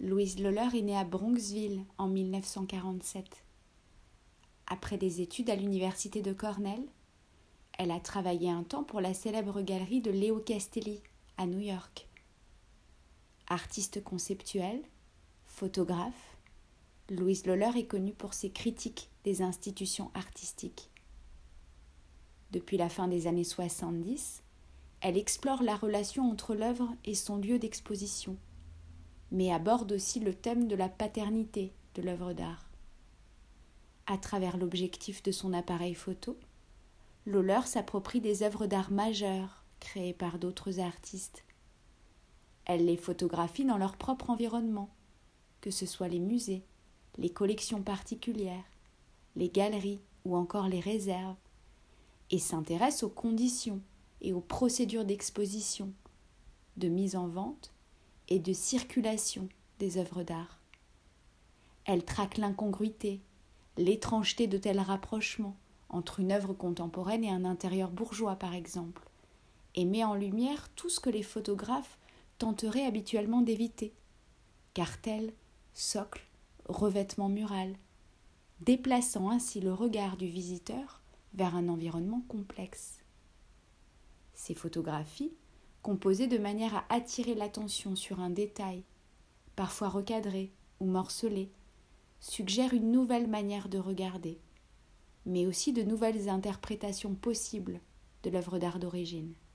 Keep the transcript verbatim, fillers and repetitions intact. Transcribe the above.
Louise Löhler est née à Bronxville en mille neuf cent quarante-sept. Après des études à l'université de Cornell, elle a travaillé un temps pour la célèbre galerie de Leo Castelli à New York. Artiste conceptuelle, photographe, Louise Löhler est connue pour ses critiques des institutions artistiques. Depuis la fin des années soixante-dix, elle explore la relation entre l'œuvre et son lieu d'exposition, mais aborde aussi le thème de la paternité de l'œuvre d'art. À travers l'objectif de son appareil photo, Löhler s'approprie des œuvres d'art majeures créées par d'autres artistes. Elle les photographie dans leur propre environnement, que ce soit les musées, les collections particulières, les galeries ou encore les réserves, et s'intéresse aux conditions et aux procédures d'exposition, de mise en vente et de circulation des œuvres d'art. Elle traque l'incongruité, l'étrangeté de tels rapprochements entre une œuvre contemporaine et un intérieur bourgeois par exemple, et met en lumière tout ce que les photographes tenteraient habituellement d'éviter: cartels, socles, revêtements murales, déplaçant ainsi le regard du visiteur vers un environnement complexe. Ces photographies, composées de manière à attirer l'attention sur un détail, parfois recadré ou morcelé, suggèrent une nouvelle manière de regarder, mais aussi de nouvelles interprétations possibles de l'œuvre d'art d'origine.